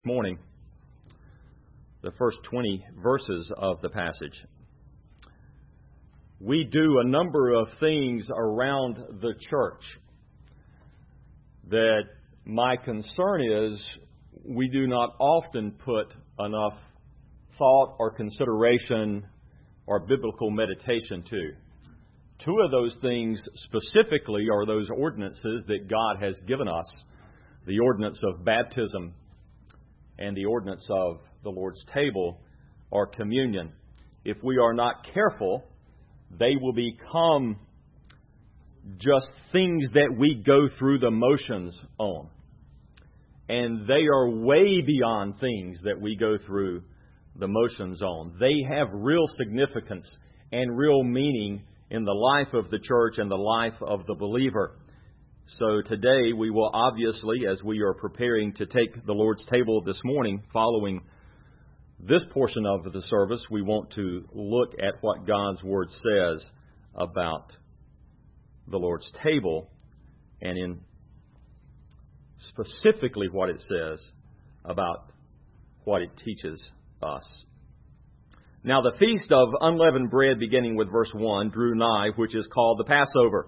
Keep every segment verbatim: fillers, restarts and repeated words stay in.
Morning, the first twenty verses of the passage. We do a number of things around the church that my concern is we do not often put enough thought or consideration or biblical meditation to. Two of those things specifically are those ordinances that God has given us, the ordinance of baptism and the ordinance of the Lord's table or communion. If we are not careful, they will become just things that we go through the motions on. And they are way beyond things that we go through the motions on. They have real significance and real meaning in the life of the church and the life of the believer. So today we will obviously, as we are preparing to take the Lord's table this morning, following this portion of the service, we want to look at what God's Word says about the Lord's table, and in specifically what it says about what it teaches us. Now the feast of unleavened bread, beginning with verse one, drew nigh, which is called the Passover.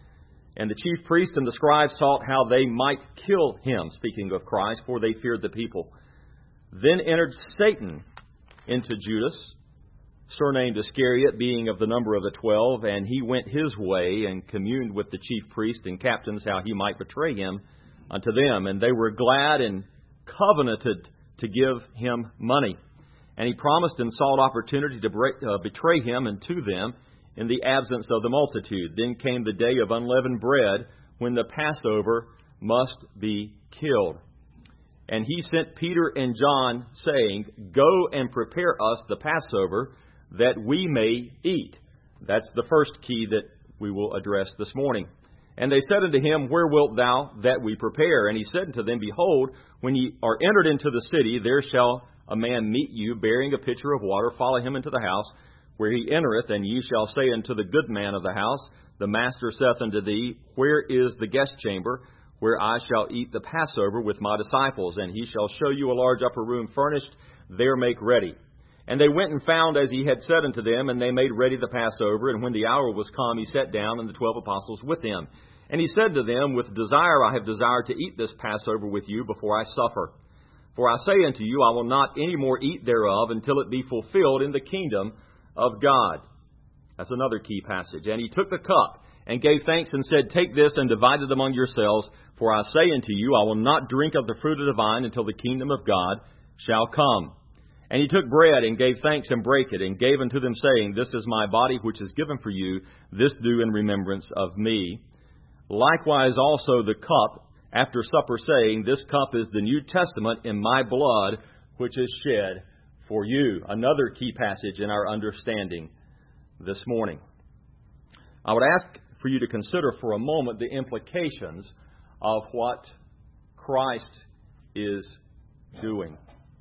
And the chief priests and the scribes sought how they might kill him, speaking of Christ, for they feared the people. Then entered Satan into Judas, surnamed Iscariot, being of the number of the twelve, and he went his way and communed with the chief priests and captains how he might betray him unto them. And they were glad and covenanted to give him money. And he promised and sought opportunity to break, uh, betray him unto them in the absence of the multitude. Then came the day of unleavened bread, when the Passover must be killed. And he sent Peter and John, saying, Go and prepare us the Passover, that we may eat. That's the first key that we will address this morning. And they said unto him, Where wilt thou that we prepare? And he said unto them, Behold, when ye are entered into the city, there shall a man meet you, bearing a pitcher of water. Follow him into the house where he entereth, and ye shall say unto the good man of the house, The master saith unto thee, Where is the guest chamber, where I shall eat the Passover with my disciples? And he shall show you a large upper room furnished, there make ready. And they went and found as he had said unto them, and they made ready the Passover. And when the hour was come, he sat down, and the twelve apostles with him. And he said to them, With desire I have desired to eat this Passover with you before I suffer. For I say unto you, I will not any more eat thereof until it be fulfilled in the kingdom of God. That's another key passage. And he took the cup and gave thanks and said, Take this and divide it among yourselves. For I say unto you, I will not drink of the fruit of the vine until the kingdom of God shall come. And he took bread and gave thanks and brake it and gave unto them, saying, This is my body which is given for you. This do in remembrance of me. Likewise also the cup after supper, saying, This cup is the New Testament in my blood, which is shed for you. Another key passage in our understanding this morning. I would ask for you to consider for a moment the implications of what Christ is doing.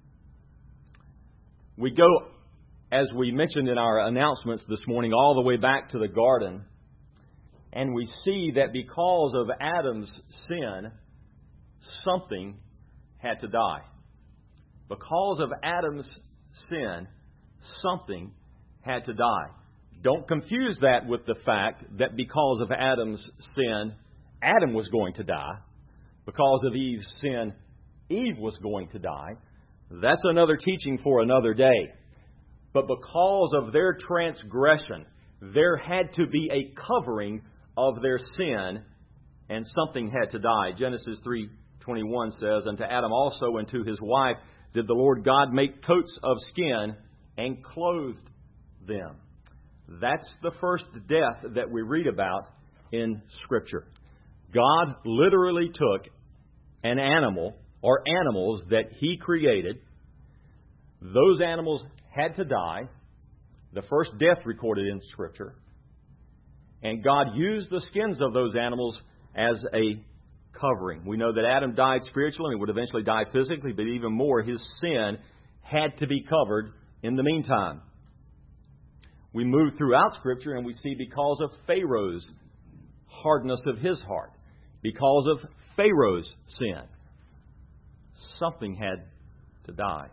We go, as we mentioned in our announcements this morning, all the way back to the garden, and we see that because of Adam's sin, something had to die. Because of Adam's sin, something had to die. Don't confuse that with the fact that because of Adam's sin, Adam was going to die. Because of Eve's sin, Eve was going to die. That's another teaching for another day. But because of their transgression, there had to be a covering of their sin, and something had to die. Genesis three twenty-one says, Unto Adam also and to his wife did the Lord God make coats of skin and clothed them. That's the first death that we read about in Scripture. God literally took an animal or animals that He created. Those animals had to die. The first death recorded in Scripture. And God used the skins of those animals as a covering. We know that Adam died spiritually and would eventually die physically, but even more, his sin had to be covered in the meantime. We move throughout Scripture and we see because of Pharaoh's hardness of his heart, because of Pharaoh's sin, something had to die.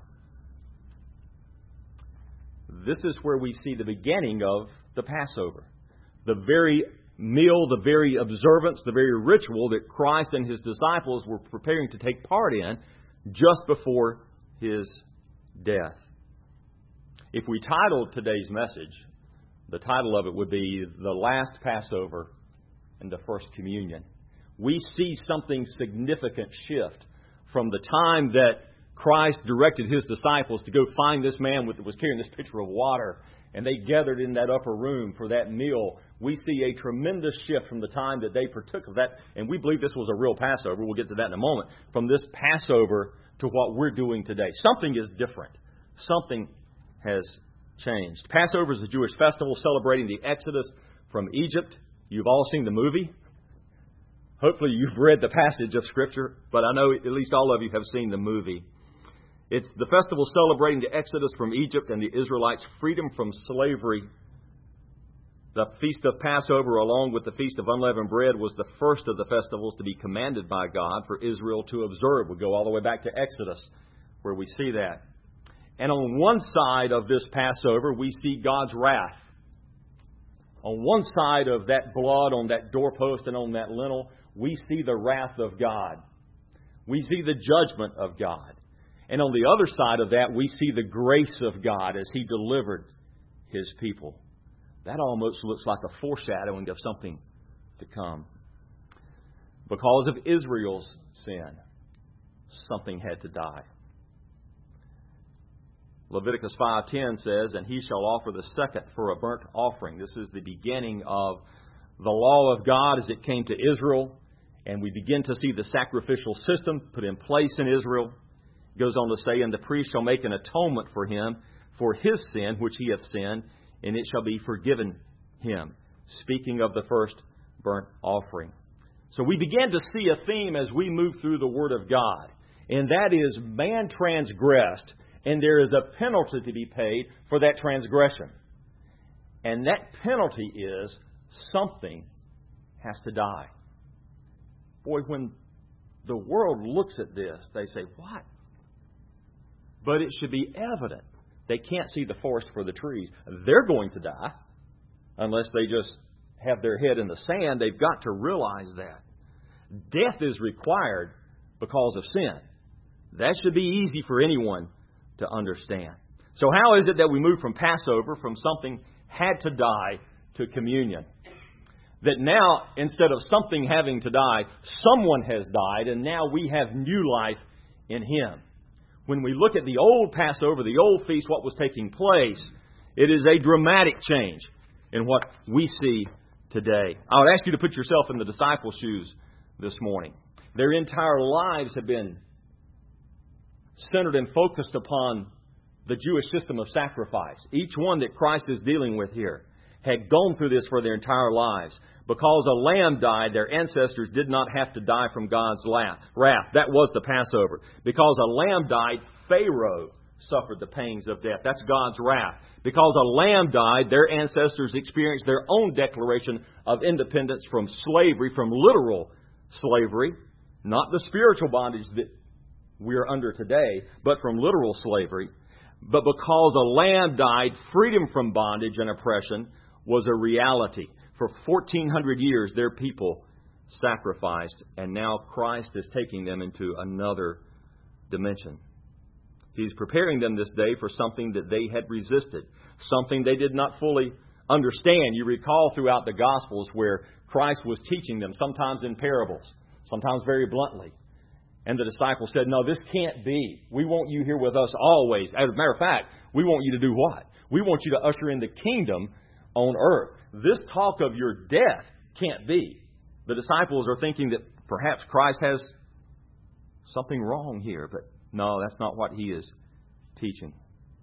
This is where we see the beginning of the Passover. The very meal, the very observance, the very ritual that Christ and His disciples were preparing to take part in just before His death. If we titled today's message, the title of it would be The Last Passover and the First Communion. We see something significant shift from the time that Christ directed His disciples to go find this man that was carrying this pitcher of water, and they gathered in that upper room for that meal. We see a tremendous shift from the time that they partook of that, and we believe this was a real Passover. We'll get to that in a moment. From this Passover to what we're doing today. Something is different. Something has changed. Passover is a Jewish festival celebrating the Exodus from Egypt. You've all seen the movie. Hopefully you've read the passage of Scripture, but I know at least all of you have seen the movie. It's the festival celebrating the Exodus from Egypt and the Israelites' freedom from slavery. The Feast of Passover, along with the Feast of Unleavened Bread, was the first of the festivals to be commanded by God for Israel to observe. We go all the way back to Exodus, where we see that. And on one side of this Passover, we see God's wrath. On one side of that blood, on that doorpost and on that lintel, we see the wrath of God. We see the judgment of God. And on the other side of that, we see the grace of God as He delivered His people. That almost looks like a foreshadowing of something to come. Because of Israel's sin, something had to die. Leviticus five ten says, "And he shall offer the second for a burnt offering." This is the beginning of the law of God as it came to Israel. And we begin to see the sacrificial system put in place in Israel. It goes on to say, "And the priest shall make an atonement for him for his sin which he hath sinned, and it shall be forgiven him." Speaking of the first burnt offering. So we begin to see a theme as we move through the Word of God. And that is, man transgressed, and there is a penalty to be paid for that transgression. And that penalty is something has to die. Boy, when the world looks at this, they say, what? But it should be evident. They can't see the forest for the trees. They're going to die unless they just have their head in the sand. They've got to realize that. Death is required because of sin. That should be easy for anyone to understand. So how is it that we move from Passover, from something had to die, to communion? That now, instead of something having to die, someone has died, and now we have new life in Him. When we look at the old Passover, the old feast, what was taking place, it is a dramatic change in what we see today. I would ask you to put yourself in the disciples' shoes this morning. Their entire lives have been centered and focused upon the Jewish system of sacrifice. Each one that Christ is dealing with here had gone through this for their entire lives. Because a lamb died, their ancestors did not have to die from God's wrath. That was the Passover. Because a lamb died, Pharaoh suffered the pangs of death. That's God's wrath. Because a lamb died, their ancestors experienced their own declaration of independence from slavery, from literal slavery, not the spiritual bondage that we're under today, but from literal slavery. But because a lamb died, freedom from bondage and oppression was a reality. For fourteen hundred years, their people sacrificed, and now Christ is taking them into another dimension. He's preparing them this day for something that they had resisted, something they did not fully understand. You recall throughout the Gospels where Christ was teaching them, sometimes in parables, sometimes very bluntly. And the disciples said, no, this can't be. We want you here with us always. As a matter of fact, we want you to do what? We want you to usher in the kingdom on earth. This talk of your death can't be. The disciples are thinking that perhaps Christ has something wrong here, but no, that's not what He is teaching.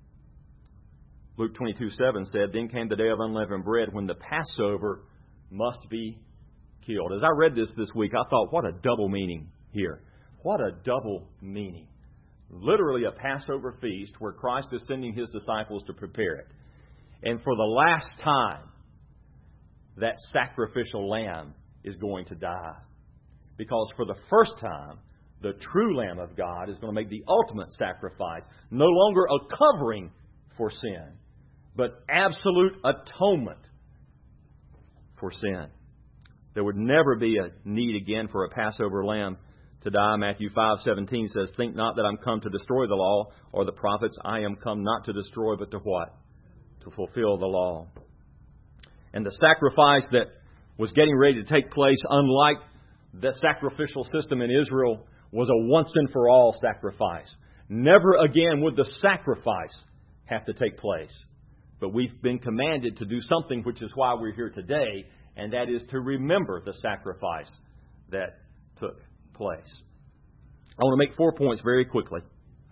Luke twenty-two seven said, "Then came the day of unleavened bread, when the Passover must be killed." As I read this this week, I thought, what a double meaning here. What a double meaning. Literally a Passover feast where Christ is sending His disciples to prepare it. And for the last time, that sacrificial lamb is going to die. Because for the first time, The true Lamb of God is going to make the ultimate sacrifice. No longer a covering for sin, but absolute atonement for sin. There would never be a need again for a Passover lamb to die. Matthew five seventeen says, "Think not that I'm come to destroy the law or the prophets. I am come not to destroy, but to what? To fulfill the law." And the sacrifice that was getting ready to take place, unlike the sacrificial system in Israel, was a once and for all sacrifice. Never again would the sacrifice have to take place. But we've been commanded to do something, which is why we're here today, and that is to remember the sacrifice that took place. I want to make four points very quickly.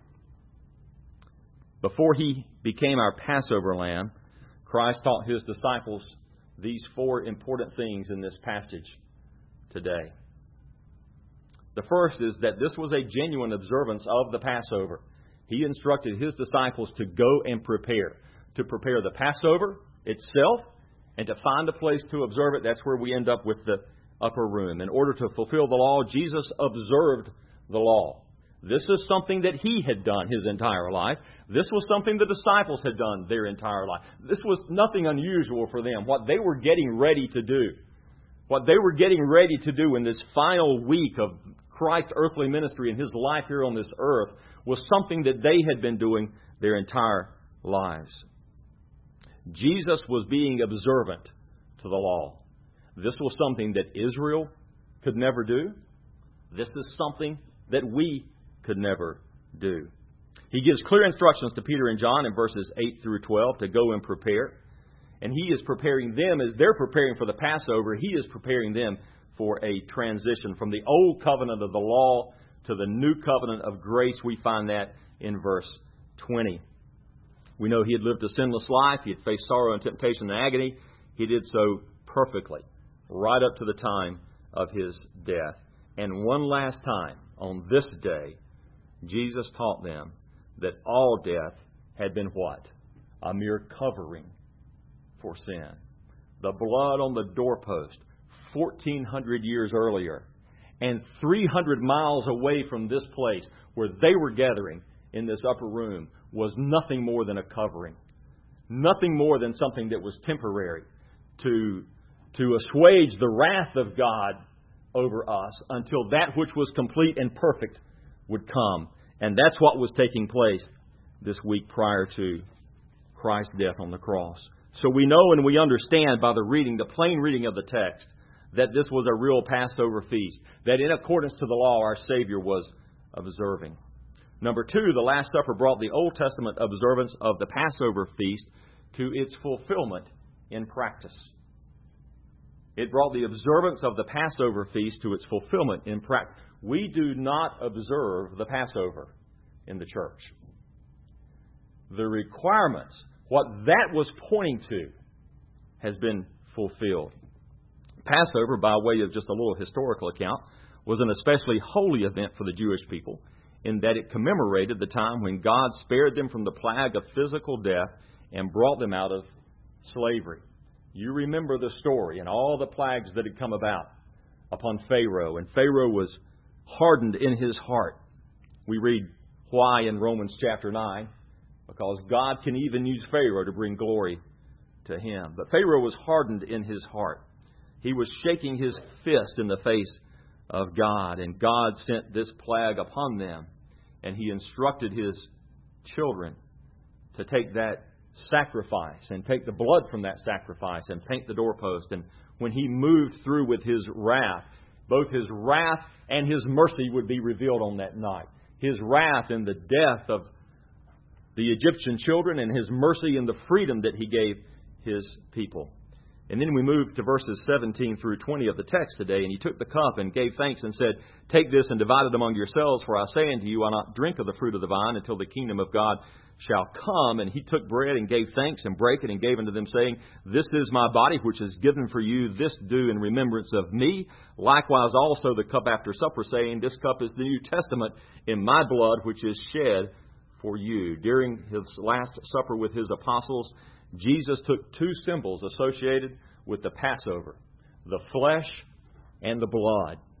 Before He became our Passover lamb, Christ taught His disciples these four important things in this passage today. The first is that this was a genuine observance of the Passover. He instructed His disciples to go and prepare. To prepare the Passover itself and to find a place to observe it. That's where we end up with the upper room. In order to fulfill the law, Jesus observed the law. This is something that He had done His entire life. This was something the disciples had done their entire life. This was nothing unusual for them. What they were getting ready to do, what they were getting ready to do in this final week of Christ's earthly ministry and His life here on this earth, was something that they had been doing their entire lives. Jesus was being observant to the law. This was something that Israel could never do. This is something that we could never do. He gives clear instructions to Peter and John in verses eight through twelve to go and prepare. And He is preparing them as they're preparing for the Passover. He is preparing them for a transition from the old covenant of the law to the new covenant of grace. We find that in verse twenty. We know He had lived a sinless life. He had faced sorrow and temptation and agony. He did so perfectly, right up to the time of His death. And one last time, on this day, Jesus taught them that all death had been what? A mere covering for sin. The blood on the doorpost, fourteen hundred years earlier, and three hundred miles away from this place where they were gathering in this upper room, was nothing more than a covering. Nothing more than something that was temporary to, to assuage the wrath of God over us until that which was complete and perfect would come. And that's what was taking place this week prior to Christ's death on the cross. So we know and we understand by the reading, the plain reading of the text, that this was a real Passover feast, that in accordance to the law our Savior was observing. Number two, the Last Supper brought the Old Testament observance of the Passover feast to its fulfillment in practice. It brought the observance of the Passover feast to its fulfillment in practice. We do not observe the Passover in the church. The requirements, what that was pointing to, has been fulfilled. Passover, by way of just a little historical account, was an especially holy event for the Jewish people, in that it commemorated the time when God spared them from the plague of physical death and brought them out of slavery. You remember the story and all the plagues that had come about upon Pharaoh, and Pharaoh was hardened in his heart. We read why in Romans chapter nine, because God can even use Pharaoh to bring glory to Him. But Pharaoh was hardened in his heart. He was shaking his fist in the face of God, and God sent this plague upon them, and He instructed His children to take that sacrifice and take the blood from that sacrifice and paint the doorpost. And when He moved through with His wrath, both His wrath and His mercy would be revealed on that night. His wrath in the death of the Egyptian children, and His mercy in the freedom that He gave His people. And then we move to verses seventeen through twenty of the text today. And He took the cup and gave thanks and said, "Take this and divide it among yourselves, for I say unto you, I'll not drink of the fruit of the vine until the kingdom of God shall come." And He took bread and gave thanks and brake it and gave unto them, saying, "This is my body which is given for you. This do in remembrance of me. Likewise also the cup after supper, saying, This cup is the New Testament in my blood, which is shed for you." During His last supper with His apostles, Jesus took two symbols associated with the Passover, the flesh and the blood.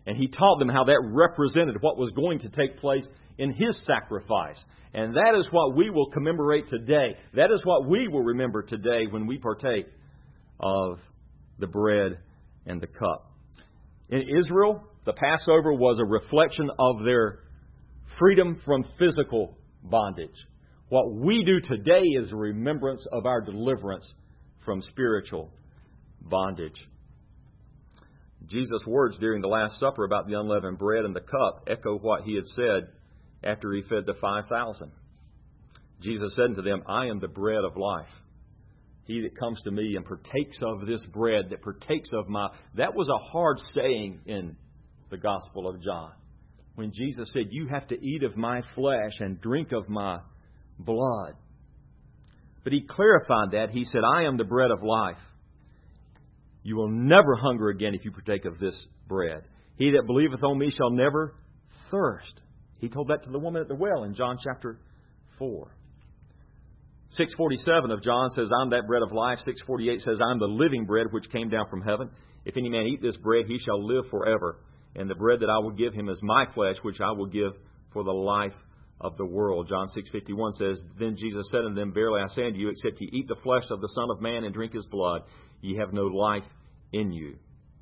And He taught them how that represented what was going to take place in His sacrifice. And that is what we will commemorate today. That is what we will remember today when we partake of the bread and the cup. In Israel, the Passover was a reflection of their freedom from physical bondage. What we do today is a remembrance of our deliverance from spiritual bondage. Jesus' words during the Last Supper about the unleavened bread and the cup echo what He had said after He fed the five thousand. Jesus said unto them, I am the bread of life. He that comes to me and partakes of this bread, that partakes of my... That was a hard saying in the Gospel of John. When Jesus said, you have to eat of my flesh and drink of my blood. But He clarified that. He said, I am the bread of life. You will never hunger again if you partake of this bread. He that believeth on me shall never thirst. He told that to the woman at the well in John chapter four. six forty-seven of John says, I'm that bread of life. six forty-eight says, I'm the living bread which came down from heaven. If any man eat this bread, he shall live forever. And the bread that I will give him is my flesh, which I will give for the life of the world. John six fifty-one says, Then Jesus said unto them, Verily I say unto you, except ye eat the flesh of the Son of Man and drink His blood, ye have no life in you.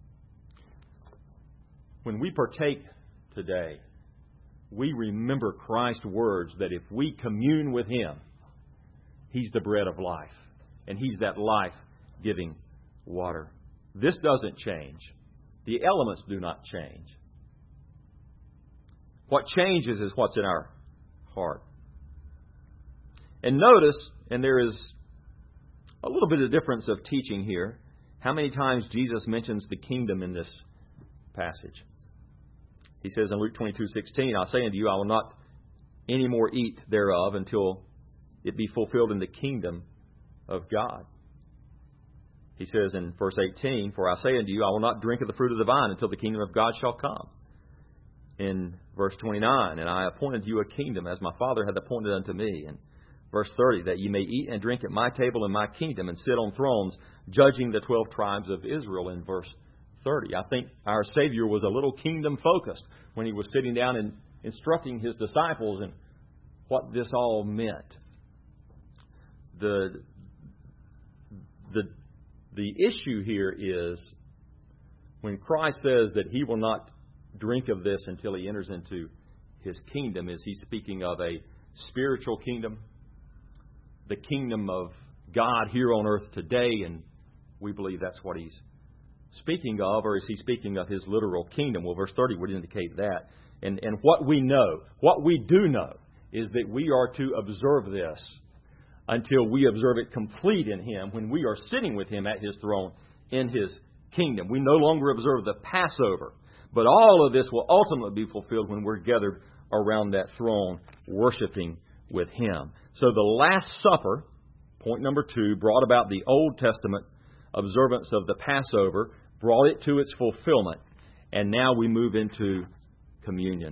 When we partake today, we remember Christ's words that if we commune with Him, He's the bread of life. And He's that life-giving water. This doesn't change. The elements do not change. What changes is what's in our heart. And notice, and there is a little bit of difference of teaching here, how many times Jesus mentions the kingdom in this passage. He says in Luke twenty-two sixteen, I say unto you, I will not any more eat thereof until it be fulfilled in the kingdom of God. He says in verse eighteen, For I say unto you, I will not drink of the fruit of the vine until the kingdom of God shall come. In verse twenty-nine, And I appointed you a kingdom, as my Father hath appointed unto me. And verse thirty, That ye may eat and drink at my table in my kingdom, and sit on thrones, judging the twelve tribes of Israel. In verse thirty, I think our Savior was a little kingdom-focused when He was sitting down and instructing His disciples and what this all meant. The, the, the issue here is when Christ says that He will not drink of this until He enters into His kingdom, is He speaking of a spiritual kingdom, the kingdom of God here on earth today, and we believe that's what He's speaking of, or is He speaking of His literal kingdom? Well, verse thirty would indicate that. And, and what we know, what we do know, is that we are to observe this until we observe it complete in Him, when we are sitting with Him at His throne in His kingdom. We no longer observe the Passover, but all of this will ultimately be fulfilled when we're gathered around that throne worshiping with Him. So the Last Supper, point number two, brought about the Old Testament observance of the Passover, brought it to its fulfillment, and now we move into communion.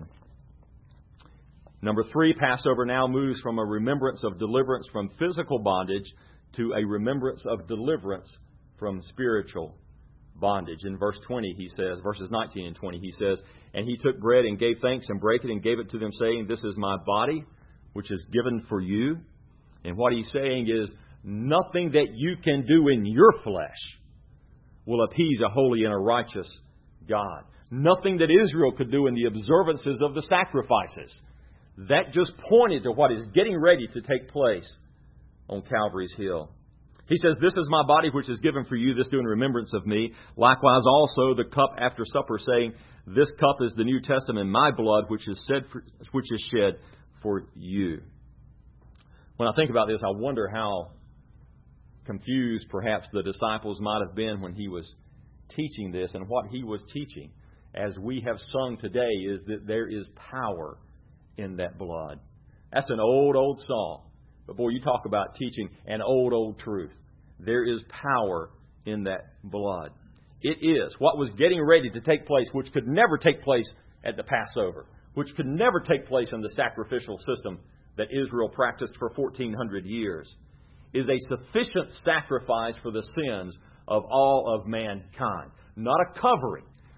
Number three, Passover now moves from a remembrance of deliverance from physical bondage to a remembrance of deliverance from spiritual bondage. In verse twenty, he says, verses nineteen and twenty, he says, And He took bread and gave thanks and brake it and gave it to them, saying, This is my body, which is given for you. And what He's saying is, nothing that you can do in your flesh will appease a holy and a righteous God. Nothing that Israel could do in the observances of the sacrifices. That just pointed to what is getting ready to take place on Calvary's Hill. He says, This is my body which is given for you, this do in remembrance of me. Likewise also the cup after supper, saying, This cup is the New Testament in my blood, which is shed for, which is shed for you. When I think about this, I wonder how confused perhaps the disciples might have been when He was teaching this. And what He was teaching, as we have sung today, is that there is power in that blood. That's an old, old song. But boy, you talk about teaching an old, old truth. There is power in that blood. It is what was getting ready to take place, which could never take place at the Passover, which could never take place in the sacrificial system that Israel practiced for fourteen hundred years, is a sufficient sacrifice for the sins of all of mankind. Not a covering.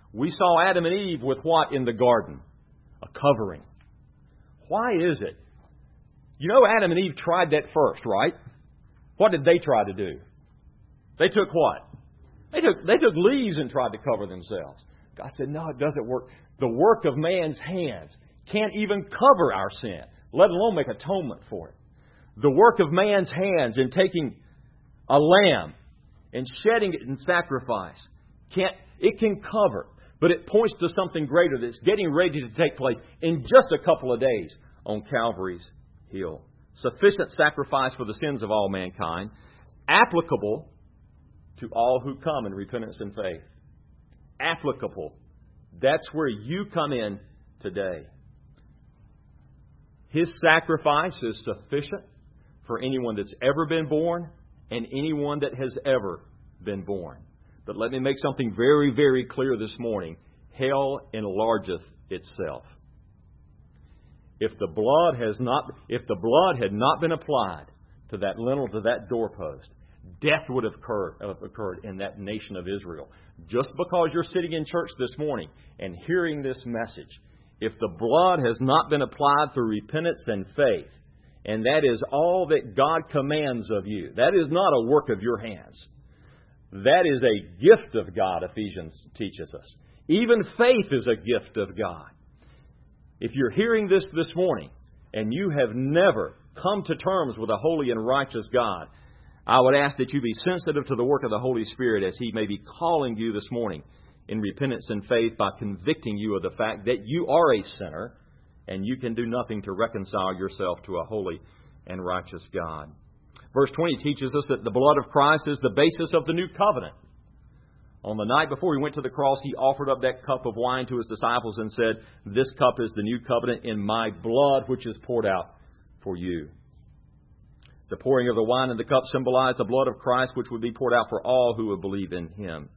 We saw Adam and Eve with what in the garden? A covering. Why is it? You know Adam and Eve tried that first, right? What did they try to do? They took what? They took, they took leaves and tried to cover themselves. God said, no, it doesn't work. The work of man's hands can't even cover our sin, let alone make atonement for it. The work of man's hands in taking a lamb and shedding it in sacrifice, can't, it can cover, but it points to something greater that's getting ready to take place in just a couple of days on Calvary's hill. Sufficient sacrifice for the sins of all mankind, applicable to all who come in repentance and faith. Applicable. That's where you come in today. His sacrifice is sufficient for anyone that's ever been born and anyone that has ever been born. But let me make something very, very clear this morning. Hell enlargeth itself. If the blood has not, if the blood had not been applied to that lintel, to that doorpost, death would have occurred, have occurred in that nation of Israel. Just because you're sitting in church this morning and hearing this message, if the blood has not been applied through repentance and faith, and that is all that God commands of you, that is not a work of your hands. That is a gift of God, Ephesians teaches us. Even faith is a gift of God. If you're hearing this this morning and you have never come to terms with a holy and righteous God, I would ask that you be sensitive to the work of the Holy Spirit as He may be calling you this morning in repentance and faith by convicting you of the fact that you are a sinner and you can do nothing to reconcile yourself to a holy and righteous God. Verse twenty teaches us that the blood of Christ is the basis of the new covenant. On the night before He went to the cross, He offered up that cup of wine to His disciples and said, "This cup is the new covenant in my blood, which is poured out for you." The pouring of the wine and the cup symbolized the blood of Christ, which would be poured out for all who would believe in Him.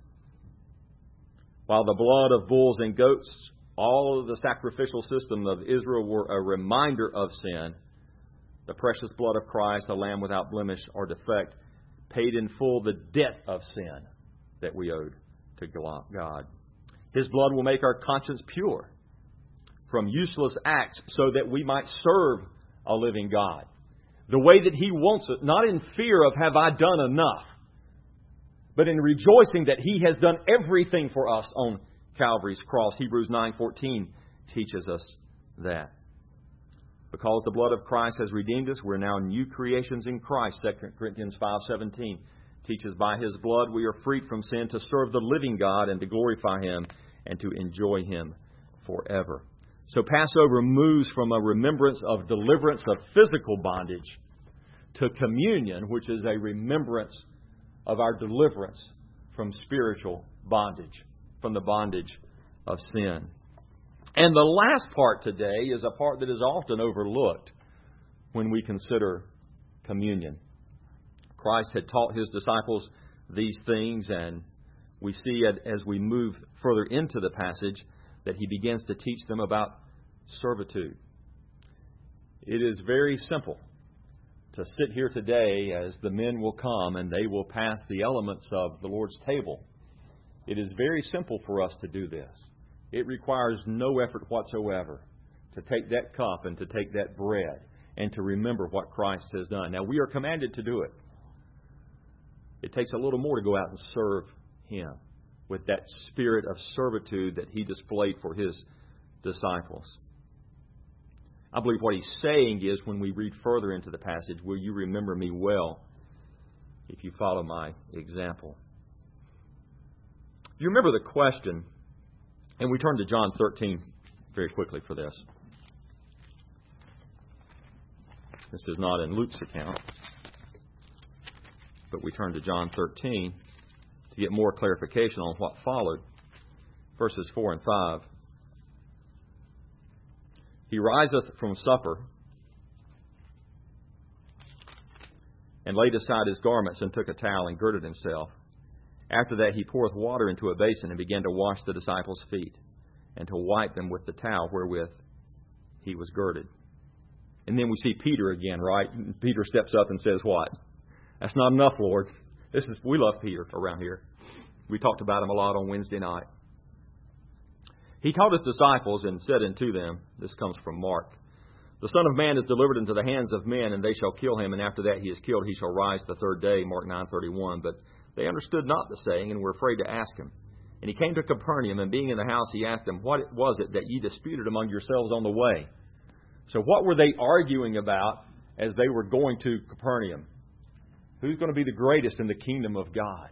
While the blood of bulls and goats, all of the sacrificial system of Israel were a reminder of sin, the precious blood of Christ, a lamb without blemish or defect, paid in full the debt of sin that we owed to God. His blood will make our conscience pure from useless acts so that we might serve a living God the way that He wants it, not in fear of have I done enough, but in rejoicing that He has done everything for us on Calvary's cross. Hebrews nine fourteen teaches us that. Because the blood of Christ has redeemed us, we're now new creations in Christ. Second Corinthians five seventeen teaches by His blood we are freed from sin to serve the living God and to glorify Him and to enjoy Him forever. So Passover moves from a remembrance of deliverance of physical bondage to communion, which is a remembrance of our deliverance from spiritual bondage, from the bondage of sin. And the last part today is a part that is often overlooked when we consider communion. Christ had taught His disciples these things, and we see it as we move further into the passage that He begins to teach them about servitude. It is very simple to sit here today as the men will come and they will pass the elements of the Lord's table. It is very simple for us to do this. It requires no effort whatsoever to take that cup and to take that bread and to remember what Christ has done. Now, we are commanded to do it. It takes a little more to go out and serve Him with that spirit of servitude that He displayed for His disciples. I believe what He's saying is, when we read further into the passage, will you remember me well if you follow my example? You remember the question, and we turn to John thirteen very quickly for this. This is not in Luke's account, but we turn to John thirteen to get more clarification on what followed. Verses four and five. He riseth from supper, and laid aside his garments, and took a towel, and girded himself. After that he poureth water into a basin, and began to wash the disciples' feet, and to wipe them with the towel wherewith he was girded. And then we see Peter again, right? Peter steps up and says, what? That's not enough, Lord. This is we love Peter around here. We talked about him a lot on Wednesday night. He taught his disciples and said unto them, this comes from Mark, the Son of Man is delivered into the hands of men, and they shall kill him, and after that he is killed, he shall rise the third day, Mark nine thirty-one. But they understood not the saying, and were afraid to ask him. And he came to Capernaum, and being in the house, he asked them, what was it that ye disputed among yourselves on the way? So what were they arguing about as they were going to Capernaum? Who's going to be the greatest in the kingdom of God?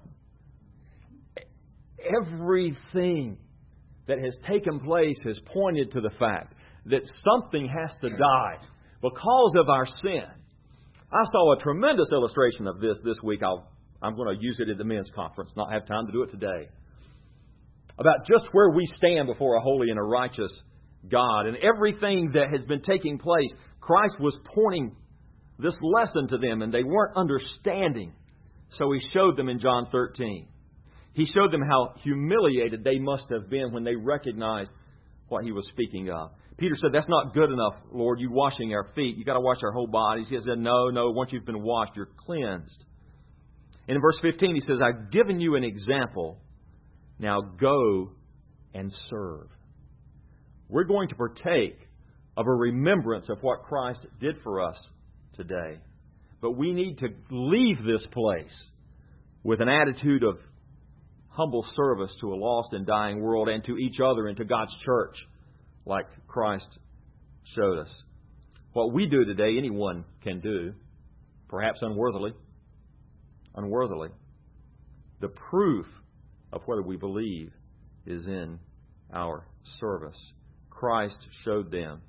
Everything that has taken place has pointed to the fact that something has to die because of our sin. I saw a tremendous illustration of this this week. I'll, I'm going to use it at the men's conference, not have time to do it today. About just where we stand before a holy and a righteous God. And everything that has been taking place, Christ was pointing this lesson to them, and they weren't understanding. So He showed them in John thirteen. He showed them how humiliated they must have been when they recognized what He was speaking of. Peter said, that's not good enough, Lord, you washing our feet. You've got to wash our whole bodies. He said, no, no, once you've been washed, you're cleansed. And in verse fifteen, He says, I've given you an example. Now go and serve. We're going to partake of a remembrance of what Christ did for us today. But we need to leave this place with an attitude of humble service to a lost and dying world and to each other and to God's church, like Christ showed us. What we do today, anyone can do, perhaps unworthily. Unworthily. The proof of whether we believe is in our service. Christ showed them.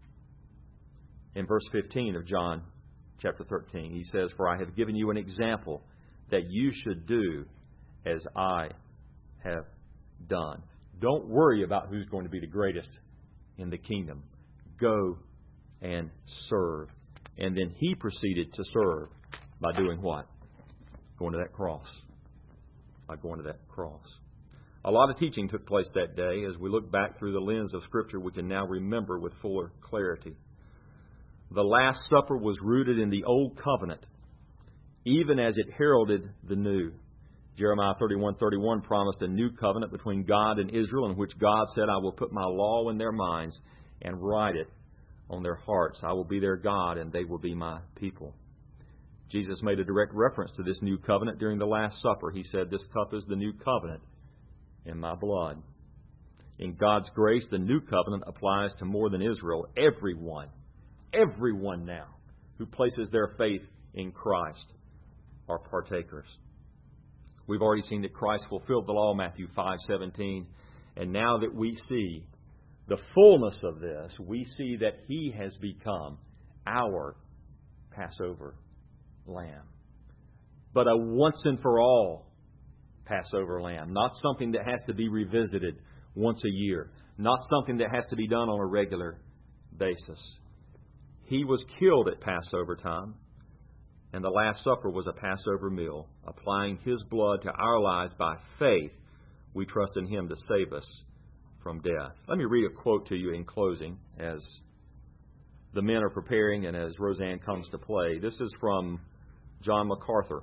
In verse fifteen of John chapter thirteen, He says, for I have given you an example that you should do as I have done. Don't worry about who's going to be the greatest in the kingdom. Go and serve. And then He proceeded to serve by doing what? Going to that cross. By going to that cross. A lot of teaching took place that day. As we look back through the lens of Scripture, we can now remember with fuller clarity. The Last Supper was rooted in the Old Covenant, even as it heralded the New. Jeremiah thirty-one thirty-one promised a new covenant between God and Israel, in which God said, I will put my law in their minds and write it on their hearts. I will be their God, and they will be my people. Jesus made a direct reference to this new covenant during the Last Supper. He said, this cup is the new covenant in my blood. In God's grace, the new covenant applies to more than Israel. Everyone, everyone now who places their faith in Christ are partakers. We've already seen that Christ fulfilled the law, Matthew five seventeen. And now that we see the fullness of this, we see that He has become our Passover lamb. But a once and for all Passover lamb. Not something that has to be revisited once a year. Not something that has to be done on a regular basis. He was killed at Passover time. And the Last Supper was a Passover meal, applying His blood to our lives by faith. We trust in Him to save us from death. Let me read a quote to you in closing as the men are preparing and as Roseanne comes to play. This is from John MacArthur.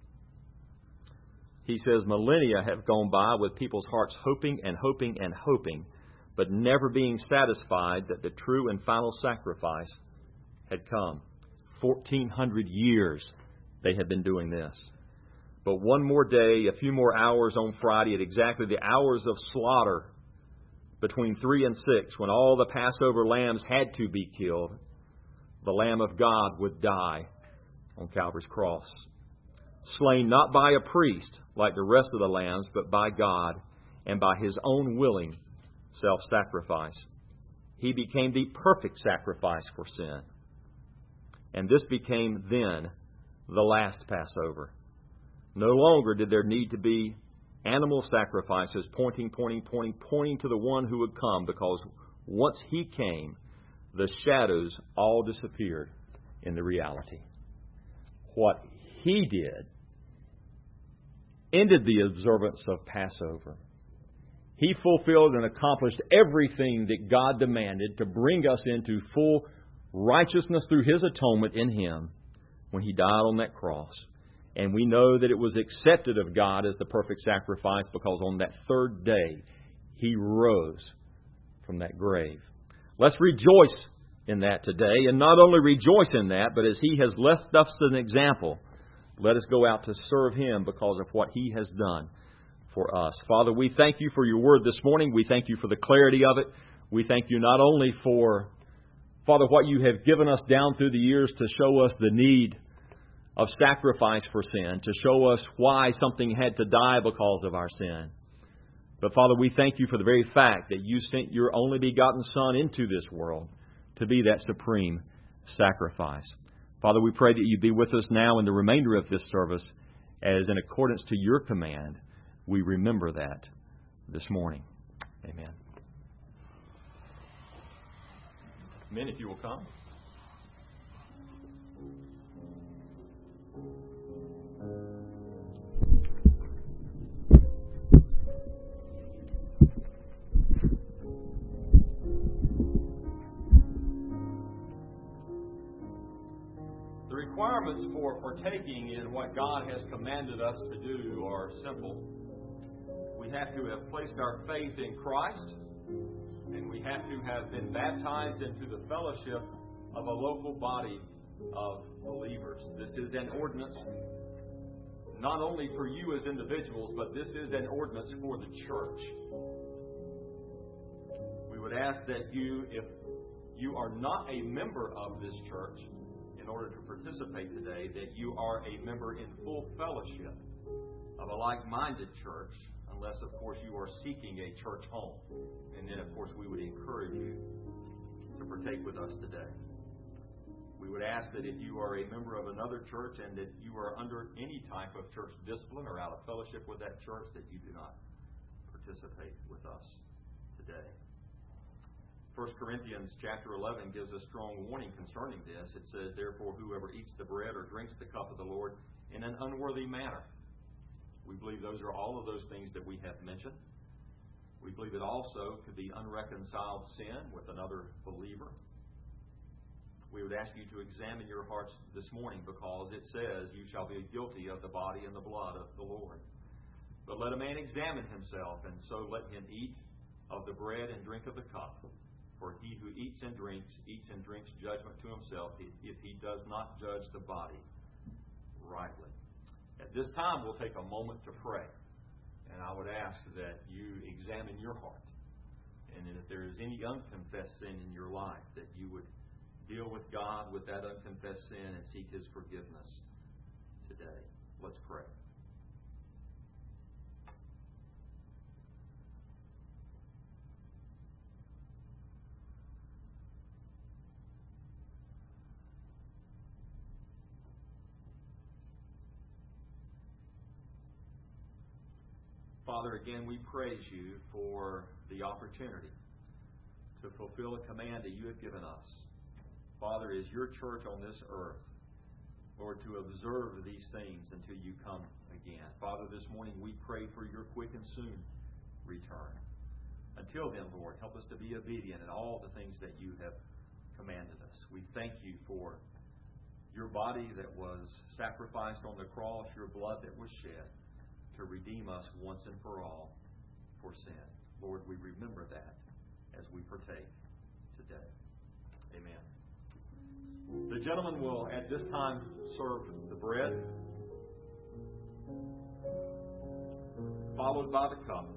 He says, millennia have gone by with people's hearts hoping and hoping and hoping, but never being satisfied that the true and final sacrifice had come. fourteen hundred years they had been doing this. But one more day, a few more hours on Friday, at exactly the hours of slaughter between three and six, when all the Passover lambs had to be killed, the Lamb of God would die on Calvary's cross. Slain not by a priest like the rest of the lambs, but by God and by His own willing self-sacrifice. He became the perfect sacrifice for sin. And this became then the last Passover. No longer did there need to be animal sacrifices pointing, pointing, pointing, pointing to the one who would come, because once He came, the shadows all disappeared in the reality. What He did ended the observance of Passover. He fulfilled and accomplished everything that God demanded to bring us into full righteousness through His atonement in Him when He died on that cross. And we know that it was accepted of God as the perfect sacrifice, because on that third day He rose from that grave. Let's rejoice in that today, and not only rejoice in that, but as He has left us an example, let us go out to serve Him because of what He has done for us. Father, we thank You for Your Word this morning. We thank You for the clarity of it. We thank You not only for, Father, what You have given us down through the years to show us the need of sacrifice for sin, to show us why something had to die because of our sin. But Father, we thank You for the very fact that You sent Your only begotten Son into this world to be that supreme sacrifice. Father, we pray that You be with us now in the remainder of this service, as in accordance to Your command, we remember that this morning. Amen. Men, if you will come. The requirements for partaking in what God has commanded us to do are simple. We have to have placed our faith in Christ, and we have to have been baptized into the fellowship of a local body of believers. This is an ordinance not only for you as individuals, but this is an ordinance for the church. We would ask that you, if you are not a member of this church, in order to participate today, that you are a member in full fellowship of a like-minded church, unless, of course, you are seeking a church home. And then, of course, we would encourage you to partake with us today. We would ask that if you are a member of another church and that you are under any type of church discipline or out of fellowship with that church, that you do not participate with us today. First Corinthians chapter eleven gives a strong warning concerning this. It says, "Therefore, whoever eats the bread or drinks the cup of the Lord in an unworthy manner." We believe those are all of those things that we have mentioned. We believe it also could be unreconciled sin with another believer. We would ask you to examine your hearts this morning, because it says, "You shall be guilty of the body and the blood of the Lord." But let a man examine himself, and so let him eat of the bread and drink of the cup. For he who eats and drinks, eats and drinks judgment to himself, if he does not judge the body rightly. At this time, we'll take a moment to pray. And I would ask that you examine your heart. And if there is any unconfessed sin in your life, that you would deal with God with that unconfessed sin and seek His forgiveness today. Let's pray. Father, again, we praise You for the opportunity to fulfill a command that You have given us. Father, as Your church on this earth, Lord, to observe these things until You come again. Father, this morning we pray for Your quick and soon return. Until then, Lord, help us to be obedient in all the things that You have commanded us. We thank You for Your body that was sacrificed on the cross, Your blood that was shed, to redeem us once and for all for sin. Lord, we remember that as we partake today. Amen. The gentleman will at this time serve the bread, followed by the cup.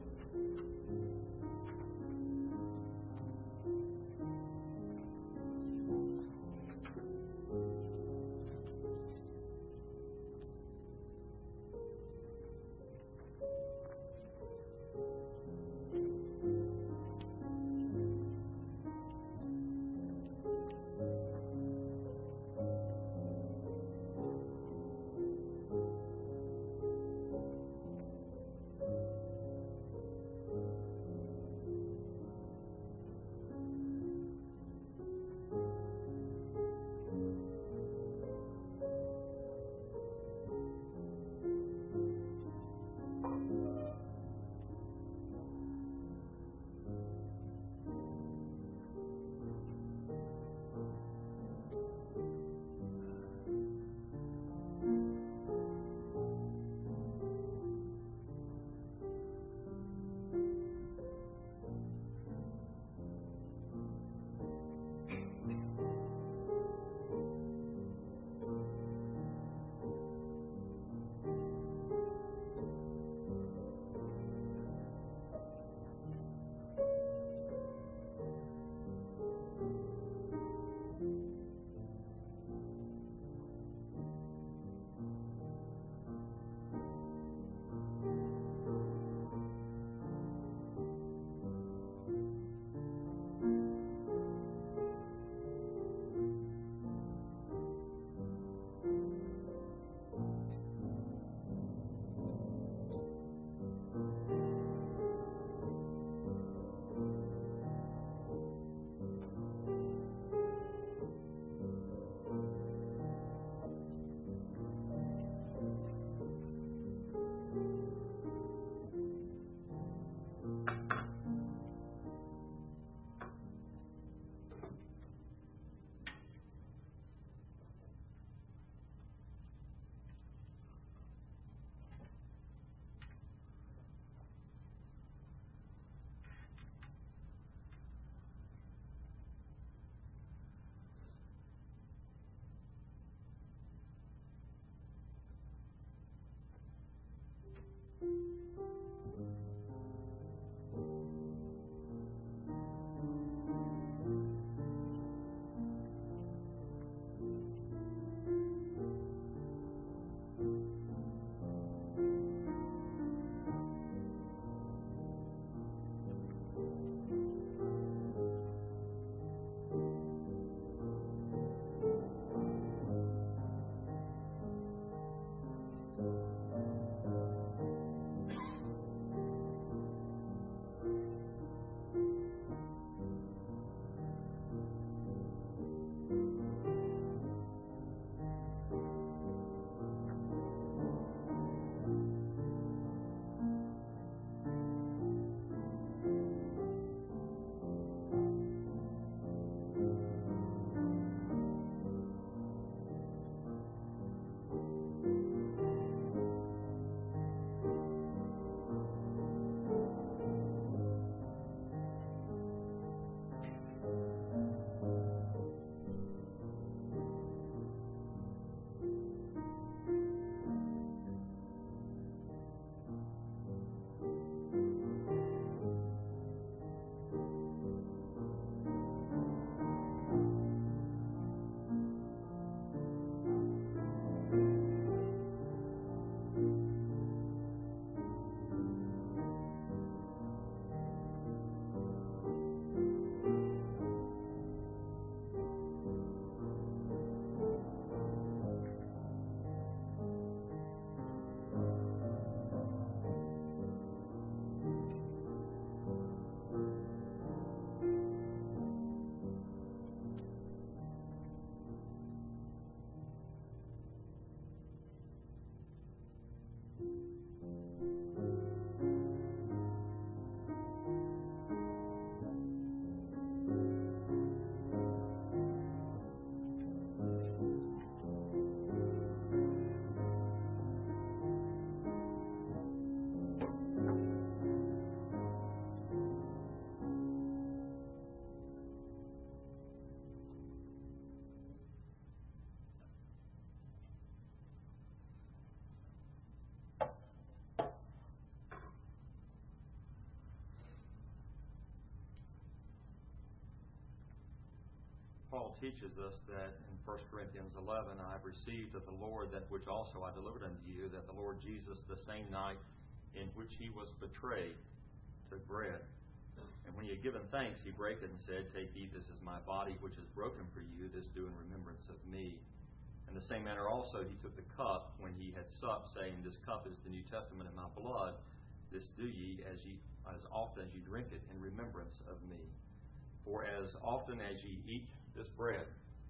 Paul teaches us that in First Corinthians eleven, I have received of the Lord that which also I delivered unto you, that the Lord Jesus, the same night in which he was betrayed, took bread. And when he had given thanks, he brake it and said, Take, eat, this is my body, which is broken for you. This do in remembrance of me. In the same manner also he took the cup when he had supped, saying, This cup is the New Testament in my blood. This do ye as ye as often as ye drink it in remembrance of me. For as often as ye eat this bread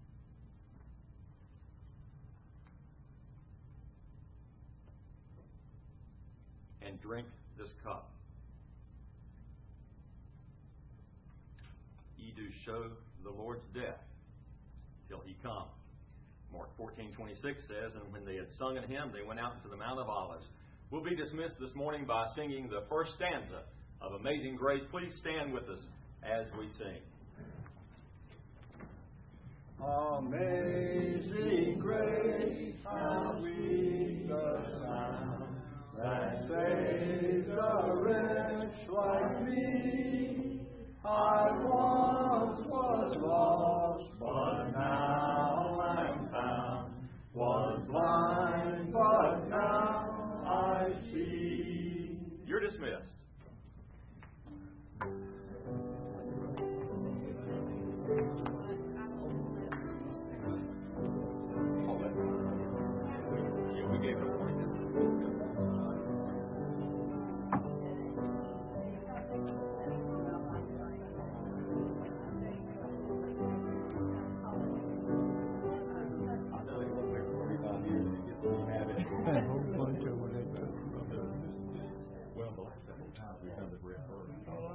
and drink this cup, ye do show the Lord's death till he come. Mark fourteen twenty-six says, And when they had sung a hymn, they went out into the Mount of Olives. We'll be dismissed this morning by singing the first stanza of Amazing Grace. Please stand with us as we sing. Amazing grace, how sweet the sound that saved a wretch like me. I once was lost, but now I'm found. Was blind, but now I see. You're dismissed. Yeah, we gave it a warning. Well, the last several times we've done the bread first.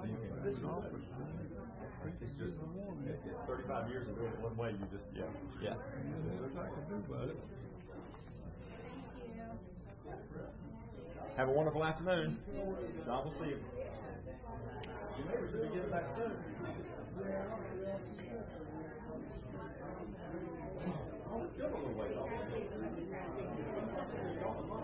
It's just it's thirty-five years of doing it one way. You just yeah yeah. There's nothing to do about it. Have a wonderful afternoon. God will see you. Your neighbors will be getting back soon.